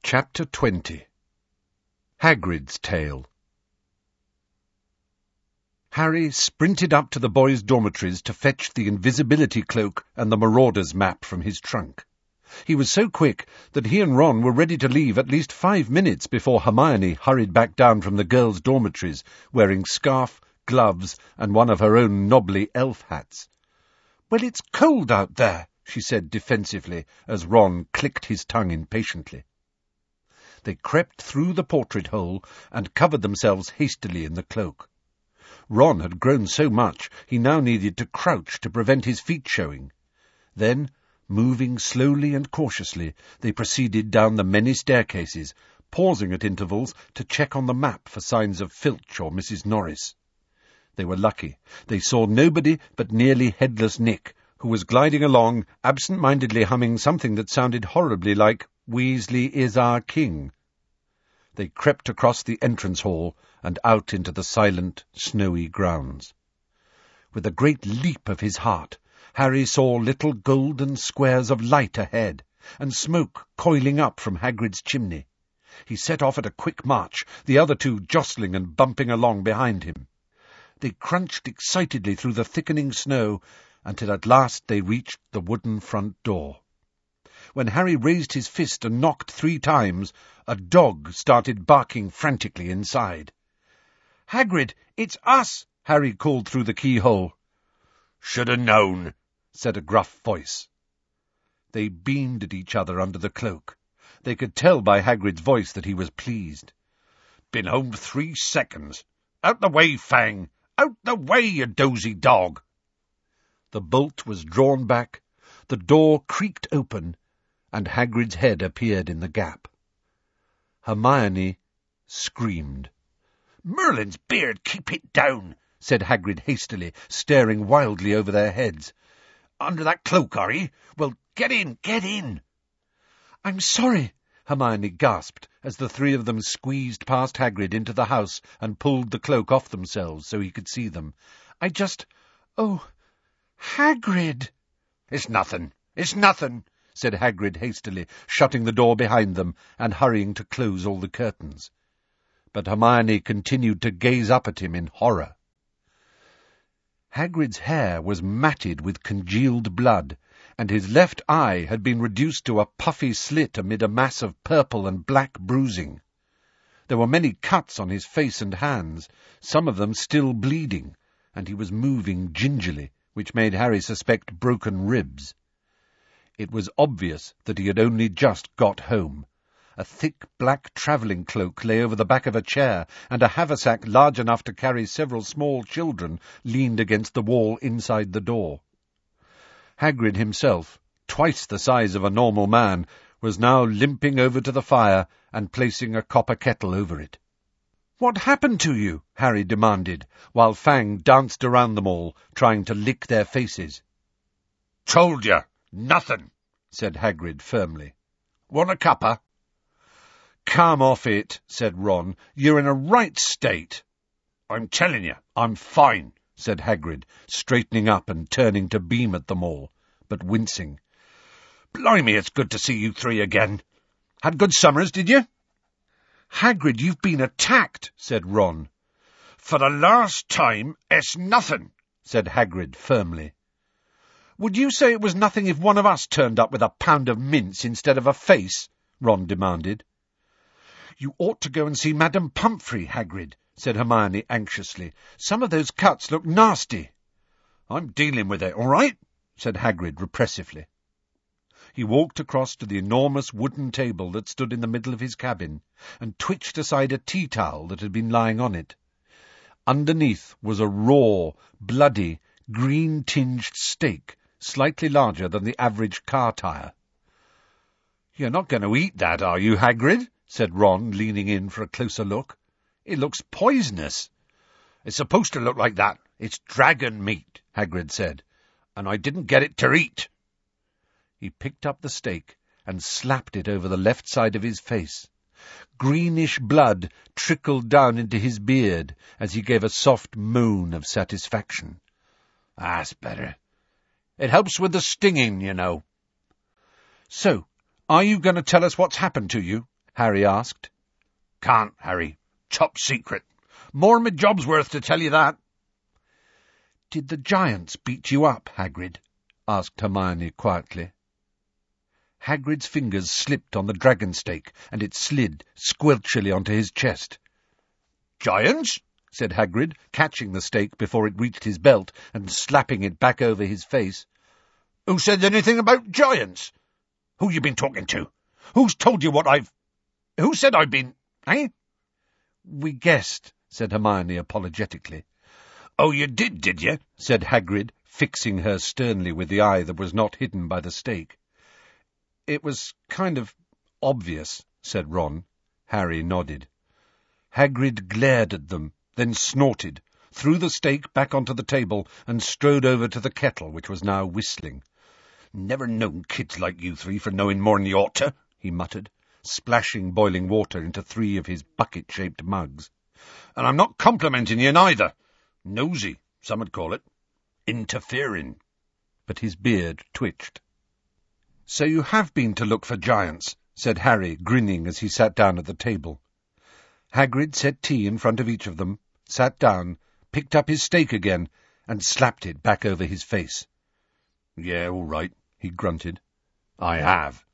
Chapter 20. Hagrid's Tale. Harry sprinted up to the boys' dormitories to fetch the invisibility cloak and the Marauders map from his trunk. He was so quick that he and Ron were ready to leave at least 5 minutes before Hermione hurried back down from the girls' dormitories, wearing scarf, gloves, and one of her own knobbly elf hats. "Well, it's cold out there," she said defensively, as Ron clicked his tongue impatiently. They crept through the portrait hole and covered themselves hastily in the cloak. Ron had grown so much he now needed to crouch to prevent his feet showing. Then, moving slowly and cautiously, they proceeded down the many staircases, pausing at intervals to check on the map for signs of Filch or Mrs. Norris. They were lucky. They saw nobody but nearly headless Nick, who was gliding along, absent-mindedly humming something that sounded horribly like "Weasley is our king." They crept across the entrance hall and out into the silent, snowy grounds. With a great leap of his heart, Harry saw little golden squares of light ahead, and smoke coiling up from Hagrid's chimney. He set off at a quick march, the other two jostling and bumping along behind him. They crunched excitedly through the thickening snow, until at last they reached the wooden front door. When Harry raised his fist and knocked 3 times, a dog started barking frantically inside. "Hagrid, it's us!" Harry called through the keyhole. "Should have known," said a gruff voice. They beamed at each other under the cloak. They could tell by Hagrid's voice that he was pleased. "Been home 3 seconds. Out the way, Fang! Out the way, you dozy dog!" The bolt was drawn back, the door creaked open, and Hagrid's head appeared in the gap. Hermione screamed. "Merlin's beard, keep it down," said Hagrid hastily, staring wildly over their heads. "Under that cloak, are ye? Well, get in, get in!" "I'm sorry," Hermione gasped, as the 3 of them squeezed past Hagrid into the house and pulled the cloak off themselves so he could see them. "Oh, Hagrid!" It's nothing, said Hagrid hastily, shutting the door behind them and hurrying to close all the curtains. But Hermione continued to gaze up at him in horror. Hagrid's hair was matted with congealed blood, and his left eye had been reduced to a puffy slit amid a mass of purple and black bruising. There were many cuts on his face and hands, some of them still bleeding, and he was moving gingerly, which made Harry suspect broken ribs. It was obvious that he had only just got home. A thick black travelling cloak lay over the back of a chair, and a haversack large enough to carry several small children leaned against the wall inside the door. Hagrid himself, twice the size of a normal man, was now limping over to the fire and placing a copper kettle over it. "What happened to you?" Harry demanded, while Fang danced around them all, trying to lick their faces. "Told you, nothing," said Hagrid firmly. "Want a cuppa?" "Come off it," said Ron. "You're in a right state." "I'm telling you, I'm fine," said Hagrid, straightening up and turning to beam at them all, but wincing. "Blimey, it's good to see you 3 again. Had good summers, did you?" "Hagrid, you've been attacked," said Ron. "For the last time, it's nothing," said Hagrid firmly. "Would you say it was nothing if one of us turned up with a pound of mince instead of a face?" Ron demanded. "You ought to go and see Madame Pumphrey, Hagrid," said Hermione anxiously. "Some of those cuts look nasty." "I'm dealing with it, all right?" said Hagrid repressively. He walked across to the enormous wooden table that stood in the middle of his cabin, and twitched aside a tea-towel that had been lying on it. Underneath was a raw, bloody, green-tinged steak, slightly larger than the average car tire. "You're not going to eat that, are you, Hagrid?" said Ron, leaning in for a closer look. "It looks poisonous." "It's supposed to look like that. It's dragon meat," Hagrid said, "and I didn't get it to eat." He picked up the steak and slapped it over the left side of his face. Greenish blood trickled down into his beard as he gave a soft moan of satisfaction. "That's better. It helps with the stinging, you know." "So, are you going to tell us what's happened to you?" Harry asked. Can't, Harry. Top secret. More my job's worth to tell you that. Did the giants beat you up, Hagrid? Asked Hermione quietly. Hagrid's fingers slipped on the dragon stake, and it slid squelchily onto his chest. Giants? Said Hagrid, catching the stake before it reached his belt and slapping it back over his face. Who said anything about giants? Who you been talking to? Who's told you what Who said I've been... Eh? We guessed, said Hermione apologetically. Oh, you did you? Said Hagrid, fixing her sternly with the eye that was not hidden by the stake. It was kind of obvious, said Ron. Harry nodded. Hagrid glared at them, then snorted, threw the stake back onto the table, and strode over to the kettle, which was now whistling. Never known kids like you three for knowing more'n you ought to, he muttered, splashing boiling water into 3 of his bucket-shaped mugs. And I'm not complimenting you neither. Nosy, some would call it. Interfering. But his beard twitched. So you have been to look for giants, said Harry, grinning as he sat down at the table. Hagrid set tea in front of each of them, sat down, picked up his stake again, and slapped it back over his face. Yeah, all right, he grunted. I have.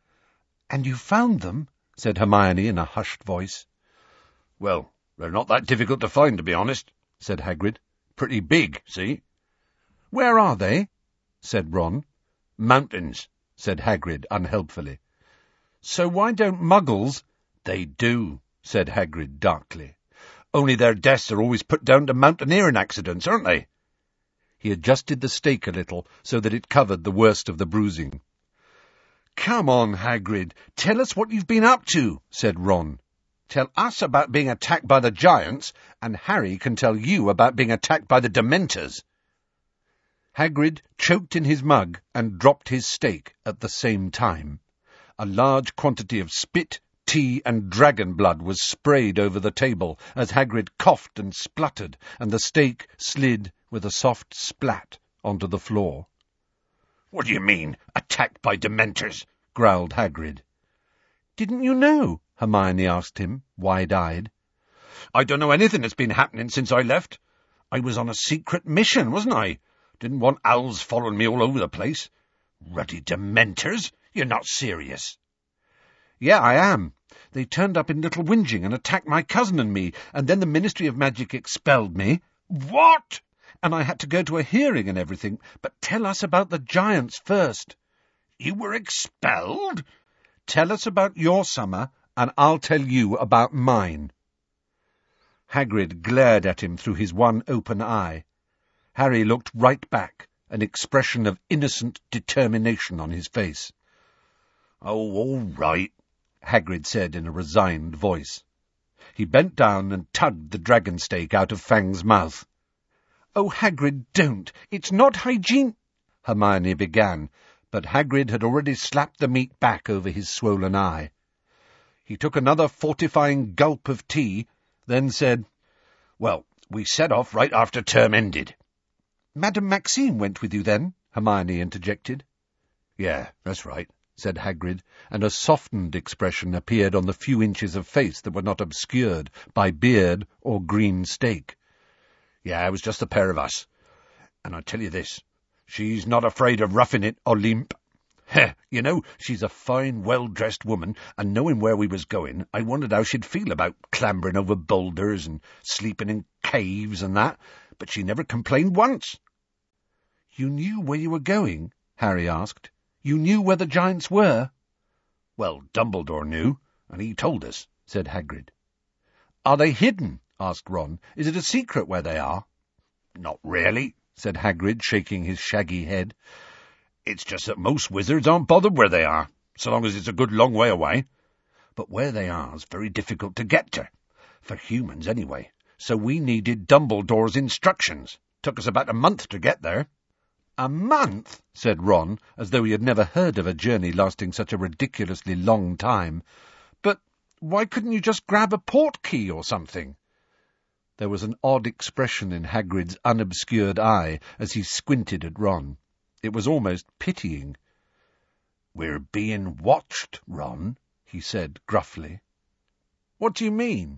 And you found them? Said Hermione in a hushed voice. Well, they're not that difficult to find, to be honest, said Hagrid. Pretty big, see? Where are they? Said Ron. Mountains, said Hagrid unhelpfully. So why don't Muggles... They do, said Hagrid darkly. Only their deaths are always put down to mountaineering accidents, aren't they? He adjusted the stake a little so that it covered the worst of the bruising. Come on, Hagrid, tell us what you've been up to, said Ron. Tell us about being attacked by the giants, and Harry can tell you about being attacked by the Dementors. Hagrid choked in his mug and dropped his stake at the same time. A large quantity of spit, tea, and dragon blood was sprayed over the table as Hagrid coughed and spluttered, and the stake slid with a soft splat onto the floor. What do you mean, attacked by Dementors? Growled Hagrid. Didn't you know? Hermione asked him, wide-eyed. I don't know anything that's been happening since I left. I was on a secret mission, wasn't I? Didn't want owls following me all over the place. Ruddy Dementors? You're not serious. Yeah, I am. They turned up in Little Whinging and attacked my cousin and me, and then the Ministry of Magic expelled me. What? And I had to go to a hearing and everything, but tell us about the giants first. You were expelled? Tell us about your summer, and I'll tell you about mine. Hagrid glared at him through his one open eye. Harry looked right back, an expression of innocent determination on his face. Oh, all right, Hagrid said in a resigned voice. He bent down and tugged the dragon stake out of Fang's mouth. Oh, Hagrid, don't! It's not hygiene... Hermione began, but Hagrid had already slapped the meat back over his swollen eye. He took another fortifying gulp of tea, then said, Well, we set off right after term ended. Madame Maxime went with you then? Hermione interjected. Yeah, that's right, said Hagrid, and a softened expression appeared on the few inches of face that were not obscured by beard or green stake. Yeah, it was just the pair of us. And I tell you this, she's not afraid of roughing it, Olympe. Heh, you know, she's a fine, well-dressed woman, and knowing where we was going, I wondered how she'd feel about clambering over boulders and sleeping in caves and that, but she never complained once. You knew where you were going? Harry asked. You knew where the giants were? Well, Dumbledore knew, and he told us, said Hagrid. Are they hidden? Asked Ron. Is it a secret where they are? Not really, said Hagrid, shaking his shaggy head. It's just that most wizards aren't bothered where they are, so long as it's a good long way away. But where they are is very difficult to get to, for humans anyway, so we needed Dumbledore's instructions. Took us about a month to get there. A month? Said Ron, as though he had never heard of a journey lasting such a ridiculously long time. But why couldn't you just grab a portkey or something? There was an odd expression in Hagrid's unobscured eye as he squinted at Ron. It was almost pitying. We're being watched, Ron, he said gruffly. What do you mean?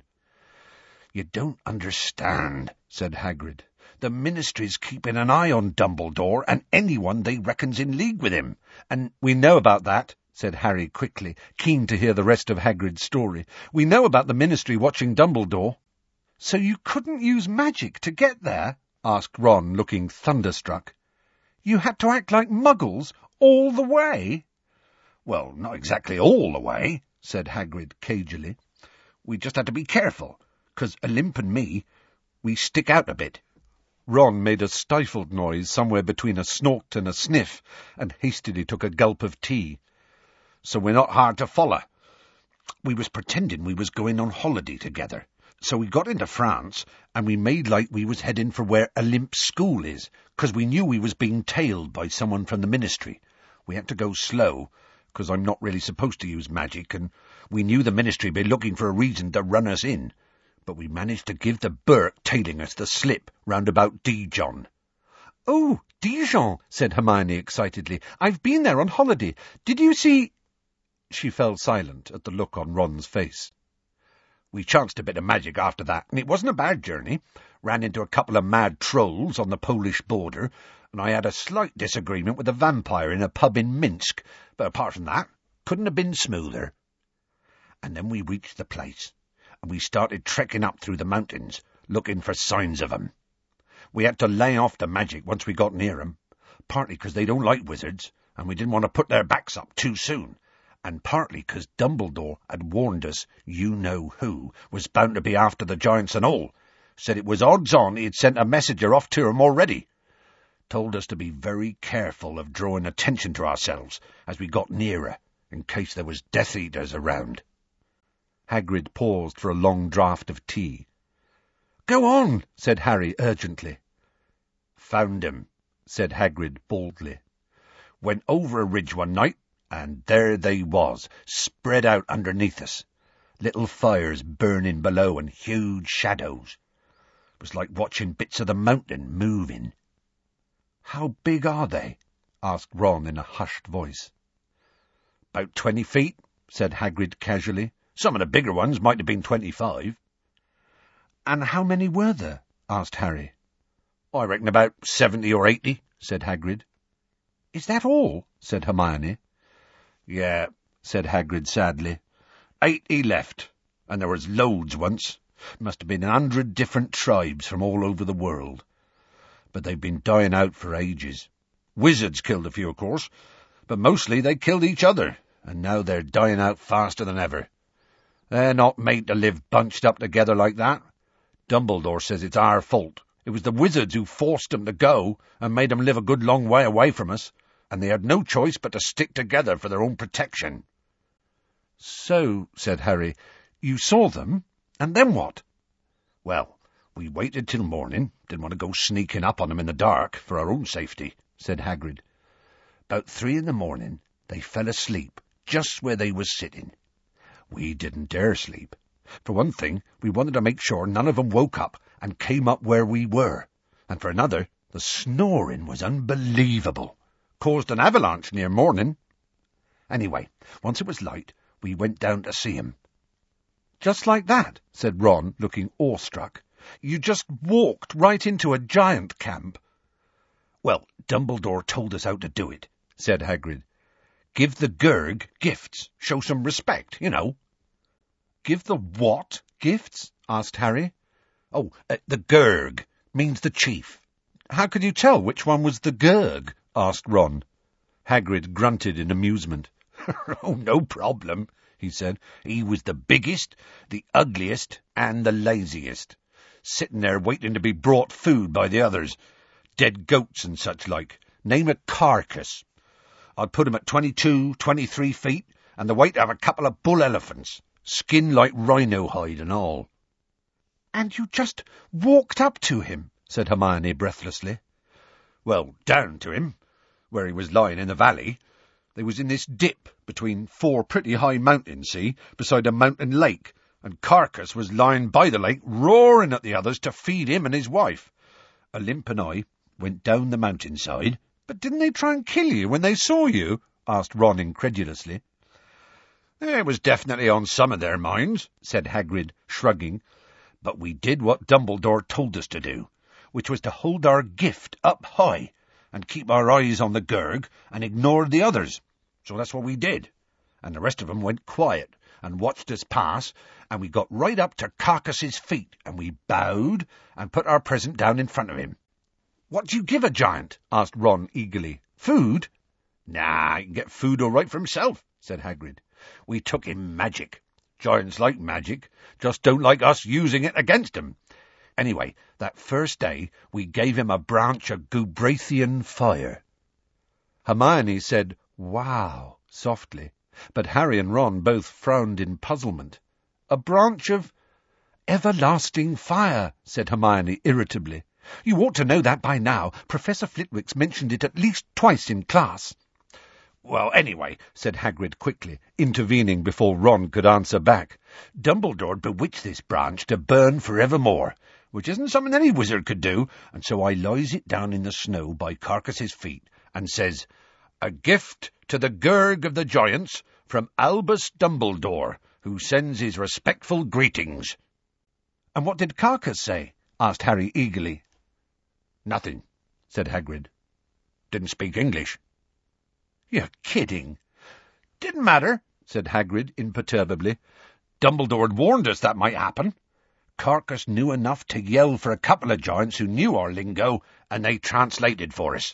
You don't understand, said Hagrid. The Ministry's keeping an eye on Dumbledore and anyone they reckon's in league with him. And we know about that, said Harry quickly, keen to hear the rest of Hagrid's story. We know about the Ministry watching Dumbledore. So you couldn't use magic to get there? Asked Ron, looking thunderstruck. You had to act like muggles all the way? Well, not exactly all the way, said Hagrid cagily. We just had to be careful, 'cause Olymp and me, we stick out a bit. Ron made a stifled noise somewhere between a snort and a sniff, and hastily took a gulp of tea. So we're not hard to follow. We was pretending we was going on holiday together. So we got into France, and we made like we was heading for where Olymp's school is, 'cause we knew we was being tailed by someone from the Ministry. We had to go slow, 'cause I'm not really supposed to use magic, and we knew the Ministry'd be looking for a reason to run us in. But we managed to give the Burke tailing us the slip round about Dijon. Oh, Dijon, said Hermione excitedly. I've been there on holiday. Did you see— She fell silent at the look on Ron's face. We chanced a bit of magic after that, and it wasn't a bad journey. Ran into a couple of mad trolls on the Polish border, and I had a slight disagreement with a vampire in a pub in Minsk, but apart from that, couldn't have been smoother. And then we reached the place, and we started trekking up through the mountains, looking for signs of 'em. We had to lay off the magic once we got near 'em, partly 'cause they don't like wizards, and we didn't want to put their backs up too soon, and partly 'cause Dumbledore had warned us you-know-who was bound to be after the giants and all, said it was odds on he'd sent a messenger off to 'em already. Told us to be very careful of drawing attention to ourselves as we got nearer, in case there was Death Eaters around. Hagrid paused for a long draught of tea. Go on, said Harry urgently. Found 'em, said Hagrid baldly. Went over a ridge one night, and there they was, spread out underneath us. Little fires burning below and huge shadows. It was like watching bits of the mountain moving. How big are they? Asked Ron in a hushed voice. About 20 feet, said Hagrid casually. Some of the bigger ones might have been 25. And how many were there? Asked Harry. I reckon about 70 or 80, said Hagrid. Is that all? Said Hermione. Yeah, said Hagrid sadly. 80 left, and there was loads once. Must have been 100 different tribes from all over the world. But they've been dying out for ages. Wizards killed a few, of course, but mostly they killed each other, and now they're dying out faster than ever. They're not made to live bunched up together like that. Dumbledore says it's our fault. It was the wizards who forced them to go and made them live a good long way away from us, and they had no choice but to stick together for their own protection. So, said Harry, you saw them, and then what? Well, we waited till morning, didn't want to go sneaking up on them in the dark for our own safety, said Hagrid. About 3 a.m, they fell asleep just where they was sitting. We didn't dare sleep. For one thing, we wanted to make sure none of 'em woke up and came up where we were, and for another, the snoring was unbelievable. Caused an avalanche near morning. Anyway, once it was light, we went down to see 'em. Just like that, said Ron, looking awestruck. You just walked right into a giant camp. Well, Dumbledore told us how to do it, said Hagrid. Give the Gurg gifts, show some respect, you know. Give the what gifts? Asked Harry. Oh, the Gurg means the chief. How could you tell which one was the Gurg? Asked Ron. Hagrid grunted in amusement. Oh, no problem, he said. He was the biggest, the ugliest, and the laziest. Sitting there waiting to be brought food by the others. Dead goats and such like. Name a carcass. I'd put him at 22, 23 feet, and the weight of a couple of bull elephants. Skin like rhino hide and all. And you just walked up to him, said Hermione breathlessly. Well, down to him, where he was lying in the valley. They was in this dip between 4 pretty high mountains, see, beside a mountain lake, and Carcass was lying by the lake, roaring at the others to feed him and his wife. Olymp and I went down the mountainside. But didn't they try and kill you when they saw you? Asked Ron incredulously. It was definitely on some of their minds, said Hagrid, shrugging. But we did what Dumbledore told us to do, which was to hold our gift up high and keep our eyes on the Gurg and ignore the others. So that's what we did. And the rest of them went quiet and watched us pass, and we got right up to Carcas's feet, and we bowed and put our present down in front of him. What do you give a giant? Asked Ron eagerly. Food? Nah, he can get food all right for himself, said Hagrid. We took him magic. Giants like magic, just don't like us using it against him. Anyway, that first day we gave him a branch of Gubrathian fire. Hermione said, "Wow," softly, but Harry and Ron both frowned in puzzlement. "A branch of everlasting fire," said Hermione irritably. "You ought to know that by now. Professor Flitwick's mentioned it at least twice in class." "Well, anyway," said Hagrid quickly, intervening before Ron could answer back, "Dumbledore bewitched this branch to burn forevermore, which isn't something any wizard could do, and so I lies it down in the snow by Carcas's feet and says, 'A gift to the Gurg of the Giants from Albus Dumbledore, who sends his respectful greetings.'" "And what did Carcas say?" asked Harry eagerly. "Nothing," said Hagrid. "Didn't speak English." "You're kidding." "Didn't matter," said Hagrid imperturbably. "Dumbledore had warned us that might happen. Carcas knew enough to yell for a couple of giants who knew our lingo, and they translated for us."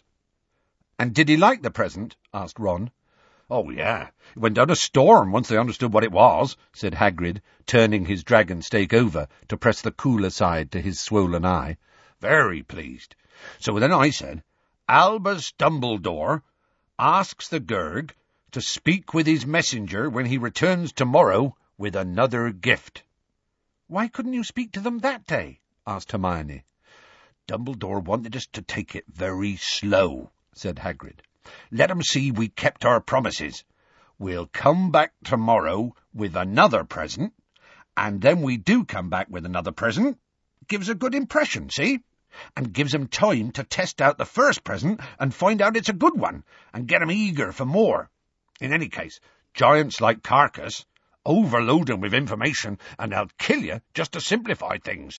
"And did he like the present?" asked Ron. "Oh, yeah. It went down a storm once they understood what it was," said Hagrid, turning his dragon stake over to press the cooler side to his swollen eye. "Very pleased. So then I said, 'Albus Dumbledore asks the Gurg to speak with his messenger when he returns tomorrow with another gift.'" "Why couldn't you speak to them that day?" asked Hermione. "Dumbledore wanted us to take it very slow," said Hagrid. "Let 'em see we kept our promises. We'll come back tomorrow with another present, and then we do come back with another present. Gives a good impression, see? And gives 'em time to test out the first present and find out it's a good one, and get 'em eager for more. In any case, giants like Carcas overload 'em with information, and they'll kill you just to simplify things."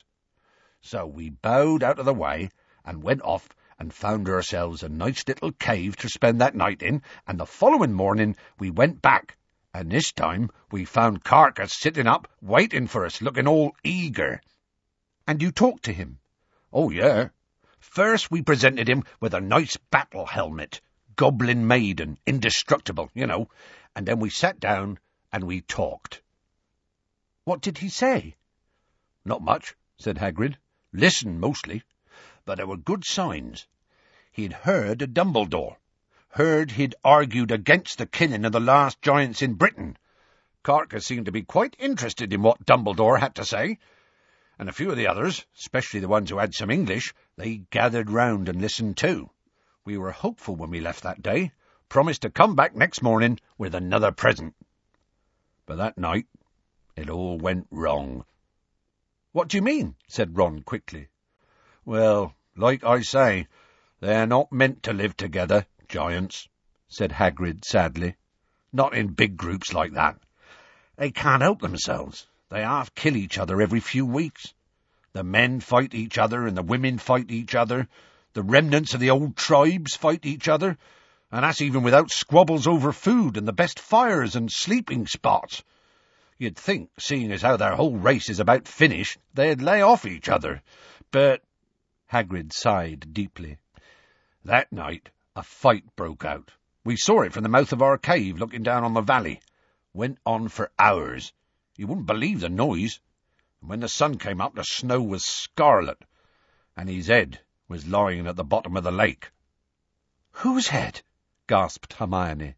So we bowed out of the way and went off and found ourselves a nice little cave to spend that night in, and the following morning we went back, and this time we found Carcas sitting up, waiting for us, looking all eager. "And you talked to him?" "Oh, yeah. First we presented him with a nice battle helmet, goblin made and indestructible, you know, and then we sat down and we talked." "What did he say?" "Not much," said Hagrid. "Listen, mostly. But there were good signs. He'd heard of Dumbledore. Heard he'd argued against the killing of the last giants in Britain. Carcas seemed to be quite interested in what Dumbledore had to say. And a few of the others, especially the ones who had some English, they gathered round and listened too. We were hopeful when we left that day, promised to come back next morning with another present. But that night, it all went wrong." "What do you mean?" said Ron quickly. "Well, like I say, they're not meant to live together, giants," said Hagrid sadly. "Not in big groups like that. They can't help themselves. They half kill each other every few weeks. The men fight each other, and the women fight each other. The remnants of the old tribes fight each other, and that's even without squabbles over food and the best fires and sleeping spots. You'd think, seeing as how their whole race is about finished, they'd lay off each other. But—" Hagrid sighed deeply. "That night a fight broke out. We saw it from the mouth of our cave, looking down on the valley. Went on for hours. You wouldn't believe the noise. And when the sun came up, the snow was scarlet, and his head was lying at the bottom of the lake." "Whose head?" gasped Hermione.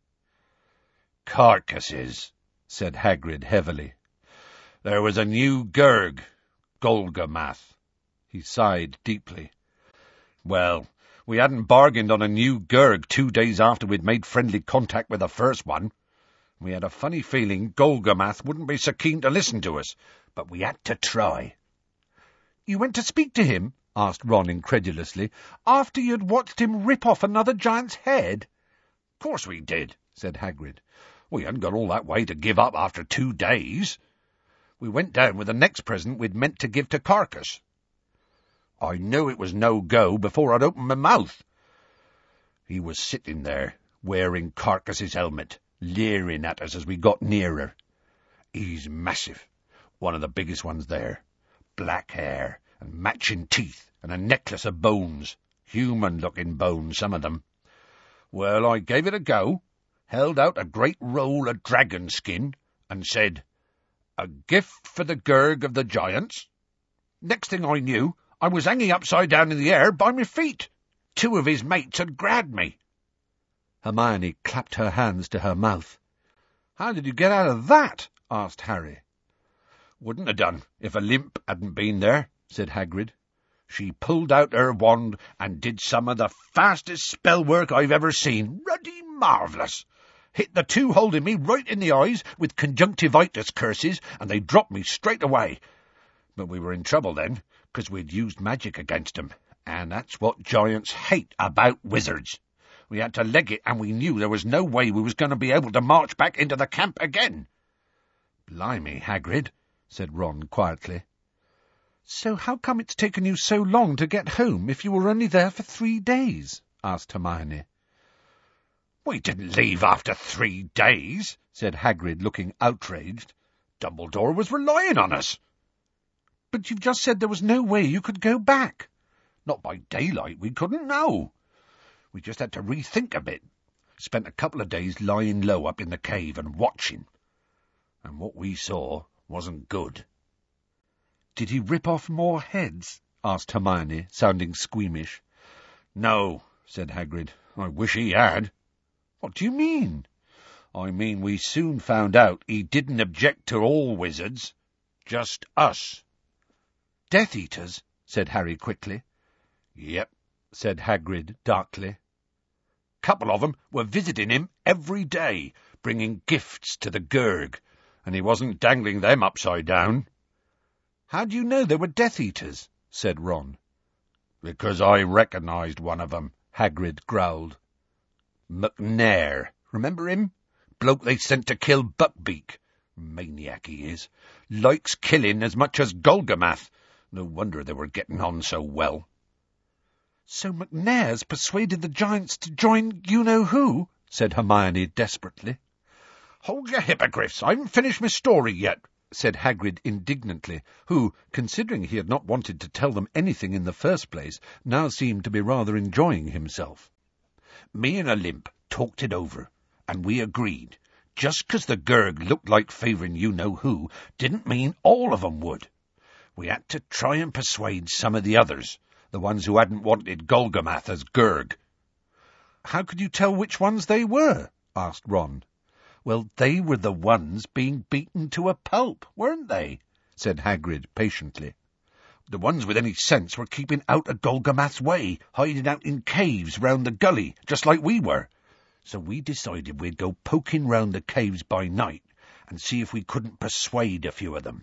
"Carcas's," said Hagrid heavily. "There was a new Gurg, Golgamath." He sighed deeply. "Well, we hadn't bargained on a new Gurg 2 days after we'd made friendly contact with the first one. We had a funny feeling Golgamath wouldn't be so keen to listen to us, but we had to try." "You went to speak to him?" asked Ron incredulously, "after you'd watched him rip off another giant's head?" "Of course we did," said Hagrid. We hadn't got all that way to give up after 2 days. We went down with the next present we'd meant to give to Carcass. I knew it was no go before I'd opened my mouth. He was sitting there, wearing Carcass's helmet, leering at us as we got nearer. He's massive, one of the biggest ones there. Black hair and matching teeth and a necklace of bones. Human-looking bones, some of them. Well, I gave it a go, held out a great roll of dragon skin, and said, "A gift for the Gurg of the Giants." Next thing I knew, I was hanging upside down in the air by my feet. 2 of his mates had grabbed me. Hermione clapped her hands to her mouth. "How did you get out of that?" asked Harry. "Wouldn't have done if a limp hadn't been there," said Hagrid. "She pulled out her wand and did some of the fastest spell work I've ever seen. Ruddy marvellous. Hit the 2 holding me right in the eyes with conjunctivitis curses, and they dropped me straight away. But we were in trouble then, 'cause we'd used magic against 'em, and that's what giants hate about wizards. We had to leg it, and we knew there was no way we was going to be able to march back into the camp again." "Blimey, Hagrid," said Ron quietly. "So how come it's taken you so long to get home if you were only there for 3 days?" asked Hermione. "We didn't leave after 3 days," said Hagrid, looking outraged. "Dumbledore was relying on us." "But you've just said there was no way you could go back." "Not by daylight, we couldn't know. We just had to rethink a bit. Spent a couple of days lying low up in the cave and watching. And what we saw wasn't good." "Did he rip off more heads?" asked Hermione, sounding squeamish. "No," said Hagrid. "I wish he had." "What do you mean?" "I mean we soon found out he didn't object to all wizards, just us." "Death Eaters?" said Harry quickly. "Yep," said Hagrid darkly. "Couple of 'em were visiting him every day, bringing gifts to the Gurg, and he wasn't dangling them upside down." "How do you know they were Death Eaters?" said Ron. "Because I recognised one of 'em," Hagrid growled. "McNair, remember him? Bloke they sent to kill Buckbeak. Maniac he is. Likes killing as much as Golgamath. No wonder they were getting on so well." "So McNair's persuaded the giants to join you-know-who?" said Hermione desperately. "Hold your hippogriffs, I haven't finished my story yet," said Hagrid indignantly, who, considering he had not wanted to tell them anything in the first place, now seemed to be rather enjoying himself. "Me and Olymp talked it over, and we agreed. Just 'cause the Gurg looked like favouring you-know-who didn't mean all of 'em would. We had to try and persuade some of the others, the ones who hadn't wanted Golgamath as Gurg." "How could you tell which ones they were?" asked Ron. "Well, they were the ones being beaten to a pulp, weren't they?" said Hagrid patiently. "The ones with any sense were keeping out of Golgamath's way, hiding out in caves round the gully, just like we were. So we decided we'd go poking round the caves by night and see if we couldn't persuade a few of them."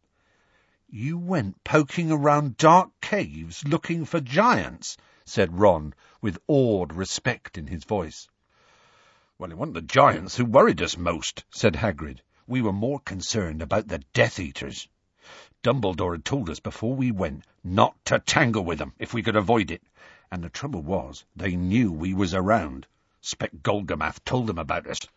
"You went poking around dark caves looking for giants?" said Ron, with awed respect in his voice. "Well, it wasn't the giants who worried us most," said Hagrid. "We were more concerned about the Death Eaters. Dumbledore had told us before we went not to tangle with them if we could avoid it, and the trouble was they knew we was around. 'Spect Golgamath told them about us.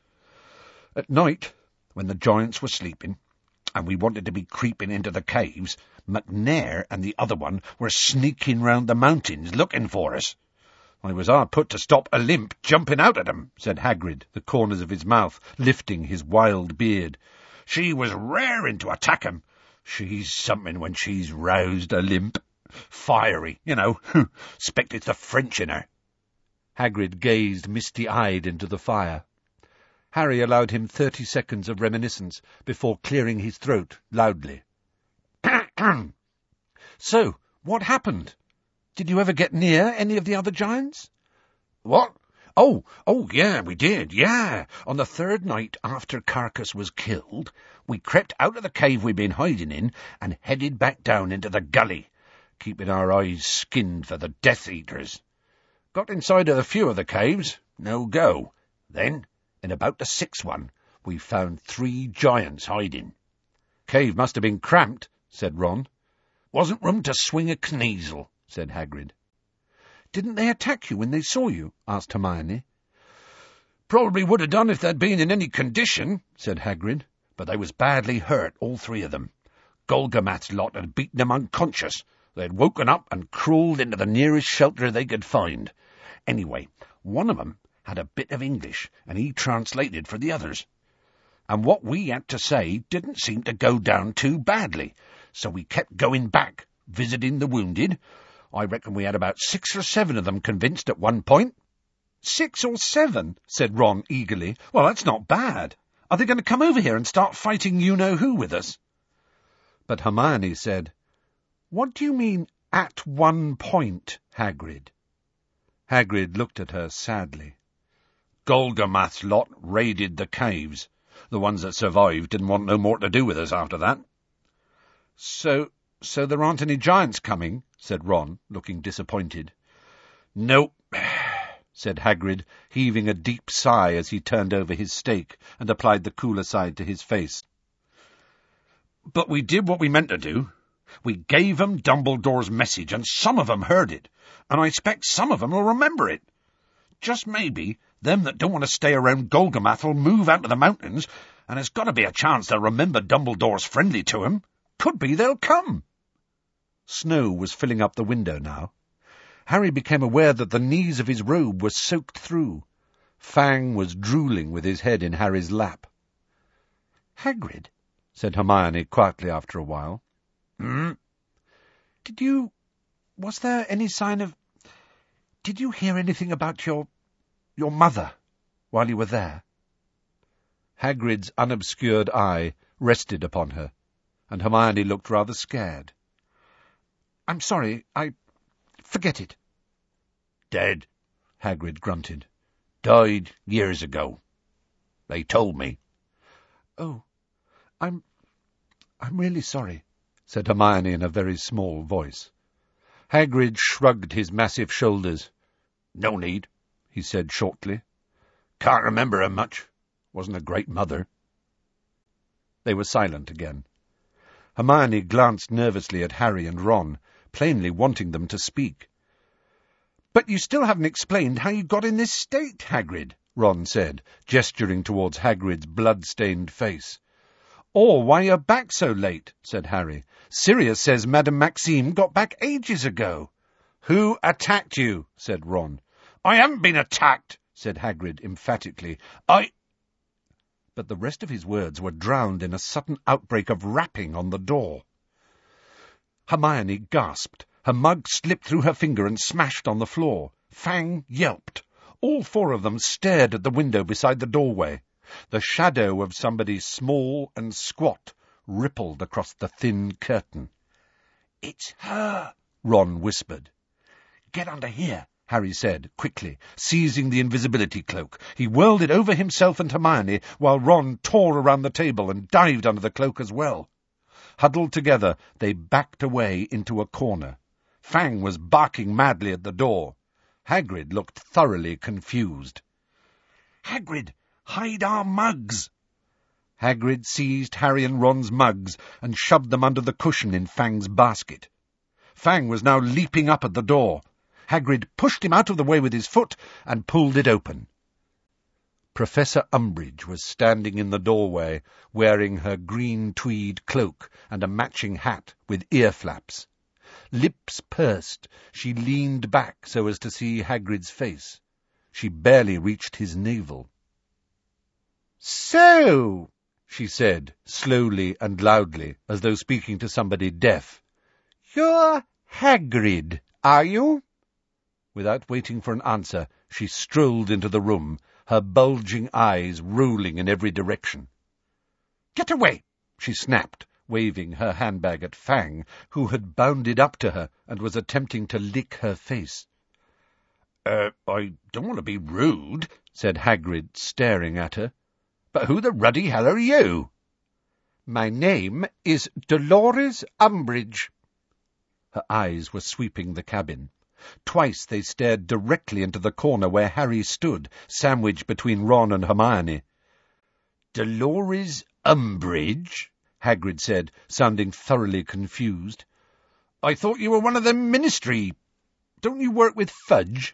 At night, when the giants were sleeping, and we wanted to be creeping into the caves, McNair and the other one were sneaking round the mountains looking for us. I was hard put to stop Olymp jumping out at 'em," said Hagrid, the corners of his mouth lifting his wild beard. "She was raring to attack 'em. She's something when she's roused, Olymp. Fiery, you know. 'Spect it's the French in her." Hagrid gazed misty-eyed into the fire. Harry allowed him 30 seconds of reminiscence before clearing his throat loudly. "So, what happened? Did you ever get near any of the other giants?" "What? Oh, yeah, we did, yeah. On the 3rd night after Carcass was killed, we crept out of the cave we'd been hiding in and headed back down into the gully, keeping our eyes skinned for the Death Eaters. Got inside of a few of the caves, no go. Then, in about the 6th one, We found 3 giants hiding. Cave must have been cramped, said Ron. Wasn't room to swing a kneasel, said Hagrid. Didn't they attack you when they saw you? Asked Hermione. Probably would have done if they'd been in any condition, said Hagrid, but they was badly hurt, all 3 of them. Golgamath's lot had beaten them unconscious. They'd woken up and crawled into the nearest shelter they could find. Anyway, one of them had a bit of English, and he translated for the others. And what we had to say didn't seem to go down too badly, so we kept going back, visiting the wounded. I reckon we had about 6 or 7 of them convinced at one point. 6 or 7, said Ron eagerly. Well, that's not bad. Are they going to come over here and start fighting you-know-who with us? But Hermione said, What do you mean, at one point, Hagrid? Hagrid looked at her sadly. Golgamath's lot raided the caves. The ones that survived didn't want no more to do with us after that. So there aren't any giants coming, said Ron, looking disappointed. Nope, said Hagrid, heaving a deep sigh as he turned over his steak and applied the cooler side to his face. But we did what we meant to do. We gave 'em Dumbledore's message, and some of 'em heard it, and I expect some of 'em will remember it. Just maybe them that don't want to stay around Golgamath will move out to the mountains, and there's got to be a chance they'll remember Dumbledore's friendly to 'em. Could be they'll come. Snow was filling up the window now. Harry became aware that the knees of his robe were soaked through. Fang was drooling with his head in Harry's lap. "Hagrid," said Hermione quietly after a while. Was there any sign of... Did you hear anything about your mother while you were there?" Hagrid's unobscured eye rested upon her, and Hermione looked rather scared. "I'm sorry, forget it." "Dead," Hagrid grunted. "Died years ago. They told me." "Oh, I'm really sorry," said Hermione in a very small voice. Hagrid shrugged his massive shoulders. "No need," he said shortly. "Can't remember her much. Wasn't a great mother." They were silent again. Hermione glanced nervously at Harry and Ron, plainly wanting them to speak. "But you still haven't explained how you got in this state, Hagrid," Ron said, gesturing towards Hagrid's blood-stained face. "Or why you're back so late," said Harry. "Sirius says Madame Maxime got back ages ago." "Who attacked you?" said Ron. "I haven't been attacked," said Hagrid emphatically. But the rest of his words were drowned in a sudden outbreak of rapping on the door. Hermione gasped. Her mug slipped through her finger and smashed on the floor. Fang yelped. All 4 of them stared at the window beside the doorway. The shadow of somebody small and squat rippled across the thin curtain. "It's her," Ron whispered. "Get under here," Harry said, quickly, seizing the invisibility cloak. He whirled it over himself and Hermione, while Ron tore around the table and dived under the cloak as well. Huddled together, they backed away into a corner. Fang was barking madly at the door. Hagrid looked thoroughly confused. "Hagrid, hide our mugs!" Hagrid seized Harry and Ron's mugs and shoved them under the cushion in Fang's basket. Fang was now leaping up at the door. Hagrid pushed him out of the way with his foot and pulled it open. Professor Umbridge was standing in the doorway, wearing her green tweed cloak and a matching hat with ear flaps. Lips pursed, she leaned back so as to see Hagrid's face. She barely reached his navel. "So," she said, slowly and loudly, as though speaking to somebody deaf, "you're Hagrid, are you?" Without waiting for an answer, she strolled into the room, her bulging eyes rolling in every direction. "Get away!" she snapped, waving her handbag at Fang, who had bounded up to her and was attempting to lick her face. I don't want to be rude," said Hagrid, staring at her. "But who the ruddy hell are you?" "My name is Dolores Umbridge." Her eyes were sweeping the cabin. Twice they stared directly into the corner where Harry stood, sandwiched between Ron and Hermione. Dolores Umbridge? Hagrid said, sounding thoroughly confused. I thought you were one of them ministry. Don't you work with Fudge?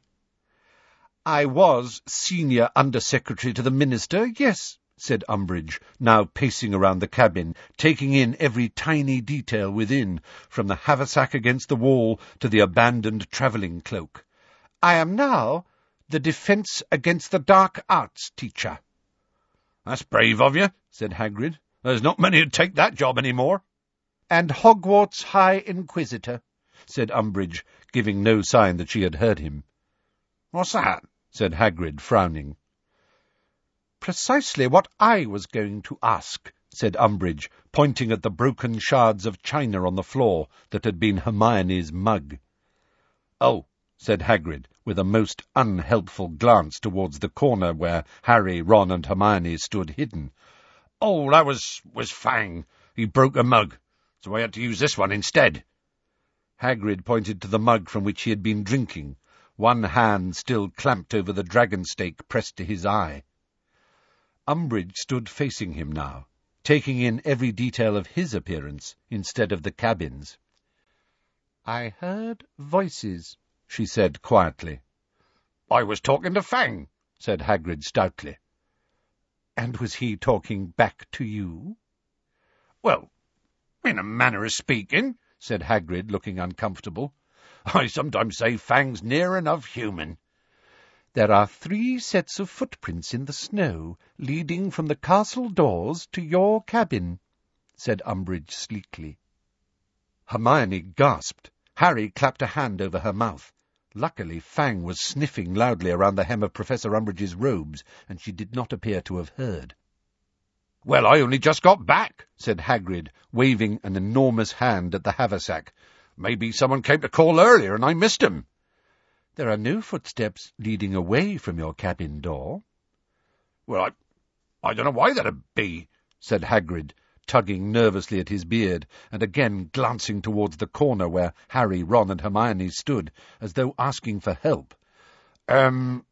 I was senior under-secretary to the minister, yes, said Umbridge, now pacing around the cabin, taking in every tiny detail within, from the haversack against the wall to the abandoned travelling cloak. I am now the Defence Against the Dark Arts teacher. That's brave of you, said Hagrid. There's not many who'd take that job any more. And Hogwarts High Inquisitor, said Umbridge, giving no sign that she had heard him. What's that? Said Hagrid, frowning. Precisely what I was going to ask, said Umbridge, pointing at the broken shards of china on the floor that had been Hermione's mug. Oh, said Hagrid, with a most unhelpful glance towards the corner where Harry, Ron, and Hermione stood hidden. Oh, that was Fang. He broke a mug, so I had to use this one instead. Hagrid pointed to the mug from which he had been drinking, one hand still clamped over the dragon stake pressed to his eye. Umbridge stood facing him now, taking in every detail of his appearance instead of the cabin's. I heard voices, she said quietly. I was talking to Fang, said Hagrid stoutly. And was he talking back to you? Well, in a manner of speaking, said Hagrid, looking uncomfortable. I sometimes say Fang's near enough human. There are 3 sets of footprints in the snow leading from the castle doors to your cabin, said Umbridge sleekly. Hermione gasped. Harry clapped a hand over her mouth. Luckily, Fang was sniffing loudly around the hem of Professor Umbridge's robes, and she did not appear to have heard. Well, I only just got back, said Hagrid, waving an enormous hand at the haversack. Maybe someone came to call earlier and I missed him. There are no footsteps leading away from your cabin door. Well, I don't know why that'd be, said Hagrid, tugging nervously at his beard, and again glancing towards the corner where Harry, Ron, and Hermione stood, as though asking for help. Umbridge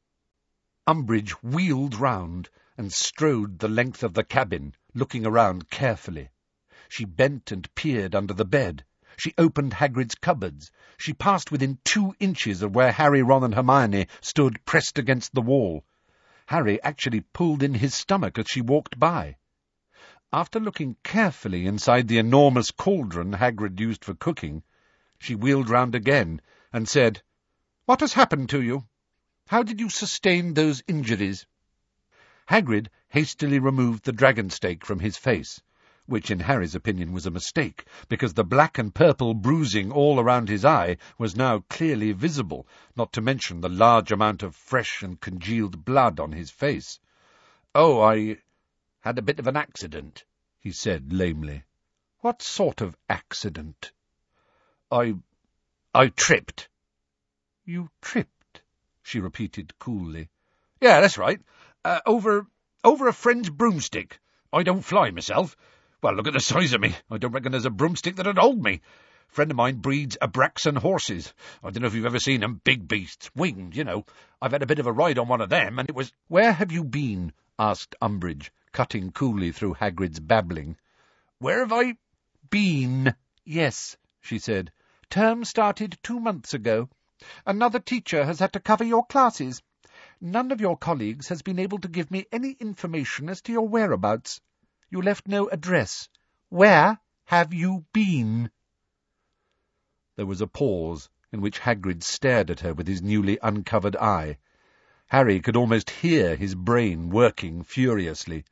wheeled round and strode the length of the cabin, looking around carefully. She bent and peered under the bed. She opened Hagrid's cupboards. She passed within 2 inches of where Harry, Ron, and Hermione stood pressed against the wall. Harry actually pulled in his stomach as she walked by. After looking carefully inside the enormous cauldron Hagrid used for cooking, she wheeled round again and said, "What has happened to you? How did you sustain those injuries?" Hagrid hastily removed the dragon stake from his face, which in Harry's opinion was a mistake, because the black and purple bruising all around his eye was now clearly visible, not to mention the large amount of fresh and congealed blood on his face. "Oh, I had a bit of an accident," he said lamely. "What sort of accident?" I tripped." "You tripped?" she repeated coolly. "Yeah, that's right. Over a friend's broomstick. I don't fly myself. Well, look at the size of me. I don't reckon there's a broomstick that'd hold me. A friend of mine breeds Abraxan horses. I don't know if you've ever seen them, big beasts, winged, you know. I've had a bit of a ride on one of them, and it was—" "Where have you been?" asked Umbridge, cutting coolly through Hagrid's babbling. "Where have I been?" "Yes," she said. "Term started 2 months ago. Another teacher has had to cover your classes. None of your colleagues has been able to give me any information as to your whereabouts. You left no address. Where have you been?" There was a pause, in which Hagrid stared at her with his newly uncovered eye. Harry could almost hear his brain working furiously.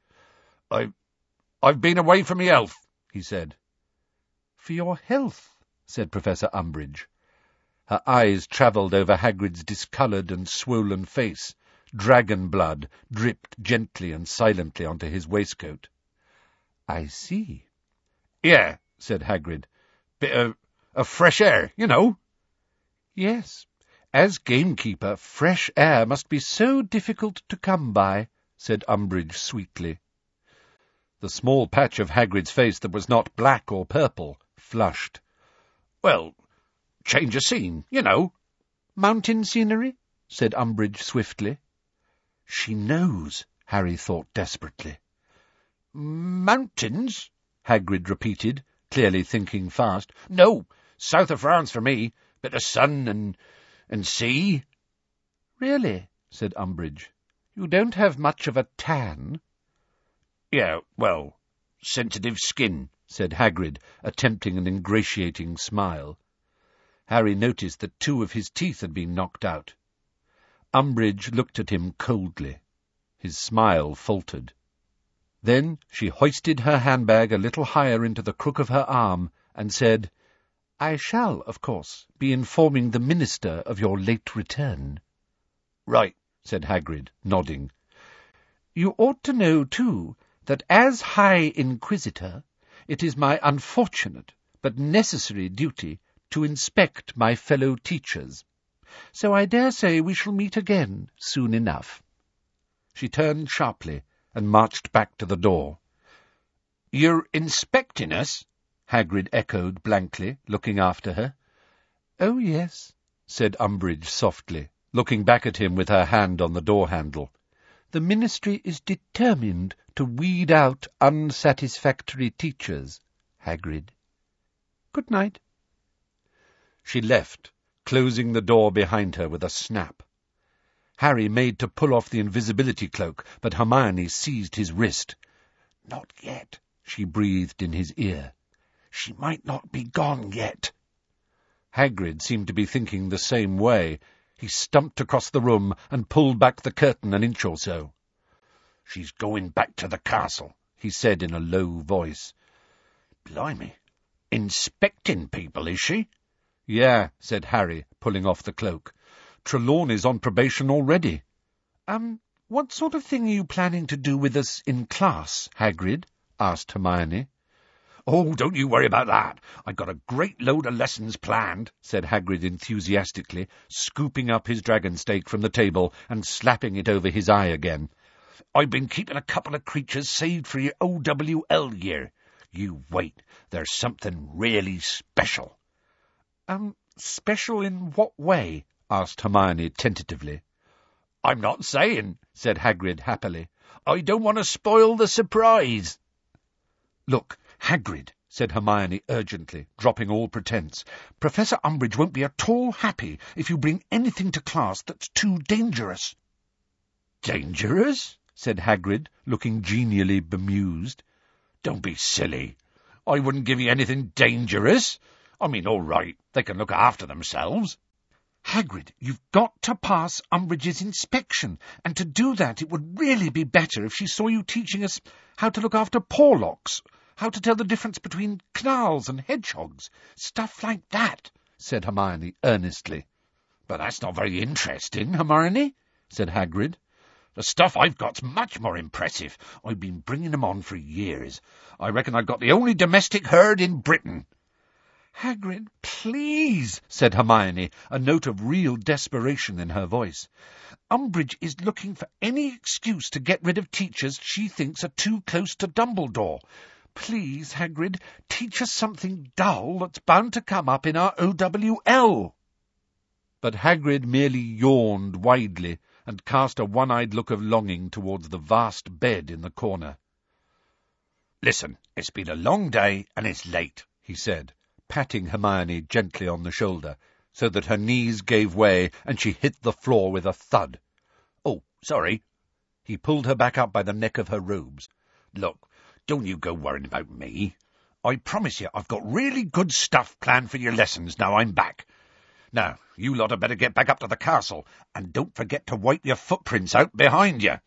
I've been away from my health," he said. "For your health?" said Professor Umbridge. Her eyes travelled over Hagrid's discoloured and swollen face. Dragon blood dripped gently and silently onto his waistcoat. "I see." "Yeah," said Hagrid. "Bit of fresh air, you know." "Yes. As gamekeeper, fresh air must be so difficult to come by," said Umbridge sweetly. The small patch of Hagrid's face that was not black or purple flushed. "Well, change of scene, you know." "Mountain scenery?" said Umbridge swiftly. She knows, Harry thought desperately. Mountains? Hagrid repeated, clearly thinking fast. No, south of France for me. Bit of sun and sea. Really? Said Umbridge. You don't have much of a tan. Yeah, well, sensitive skin, said Hagrid, attempting an ingratiating smile. Harry noticed that 2 of his teeth had been knocked out. Umbridge looked at him coldly. His smile faltered. Then she hoisted her handbag a little higher into the crook of her arm and said, I shall, of course, be informing the Minister of your late return. Right, said Hagrid, nodding. You ought to know, too, that as High Inquisitor, it is my unfortunate but necessary duty to inspect my fellow teachers. So I dare say we shall meet again soon enough. She turned sharply and marched back to the door. You're inspecting us? Hagrid echoed blankly, looking after her. Oh, yes, said Umbridge softly, looking back at him with her hand on the door-handle. The Ministry is determined to weed out unsatisfactory teachers, Hagrid. Good night. She left, closing the door behind her with a snap. Harry made to pull off the invisibility cloak, but Hermione seized his wrist. Not yet, she breathed in his ear. She might not be gone yet. Hagrid seemed to be thinking the same way. He stumped across the room and pulled back the curtain an inch or so. She's going back to the castle, he said in a low voice. Blimey, inspecting people, is she? Yeah, said Harry, pulling off the cloak. Trelawney's on probation already. What sort of thing are you planning to do with us in class, Hagrid? Asked Hermione. Oh, don't you worry about that. I've got a great load of lessons planned, said Hagrid enthusiastically, scooping up his dragon steak from the table and slapping it over his eye again. I've been keeping a couple of creatures saved for your OWL year. You wait, there's something really special. Special in what way? Asked Hermione tentatively. I'm not saying, said Hagrid happily. I don't want to spoil the surprise. Look, Hagrid, said Hermione urgently, dropping all pretense, Professor Umbridge won't be at all happy if you bring anything to class that's too dangerous. Dangerous? Said Hagrid, looking genially bemused. Don't be silly. I wouldn't give you anything dangerous. I mean, all right, they can look after themselves. Hagrid, you've got to pass Umbridge's inspection, and to do that it would really be better if she saw you teaching us how to look after Porlocks, how to tell the difference between knarls and hedgehogs, stuff like that, said Hermione earnestly. But that's not very interesting, Hermione, said Hagrid. The stuff I've got's much more impressive. I've been bringing 'em on for years. I reckon I've got the only domestic herd in Britain. Hagrid, please, said Hermione, a note of real desperation in her voice. Umbridge is looking for any excuse to get rid of teachers she thinks are too close to Dumbledore. Please, Hagrid, teach us something dull that's bound to come up in our OWL. But Hagrid merely yawned widely and cast a one-eyed look of longing towards the vast bed in the corner. Listen, it's been a long day and it's late, he said, patting Hermione gently on the shoulder, so that her knees gave way and she hit the floor with a thud. Oh, sorry. He pulled her back up by the neck of her robes. Look, don't you go worrying about me. I promise you I've got really good stuff planned for your lessons now I'm back. Now, you lot had better get back up to the castle, and don't forget to wipe your footprints out behind you.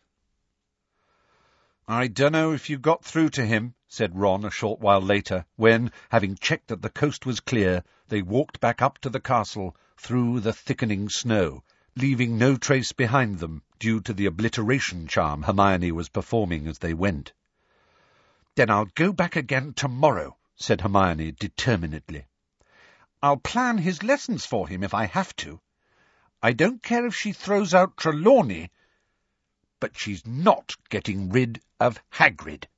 I dunno if you got through to him, said Ron a short while later, when, having checked that the coast was clear, they walked back up to the castle through the thickening snow, leaving no trace behind them due to the obliteration charm Hermione was performing as they went. Then I'll go back again tomorrow, said Hermione determinedly. I'll plan his lessons for him if I have to. I don't care if she throws out Trelawney, but she's not getting rid of Hagrid.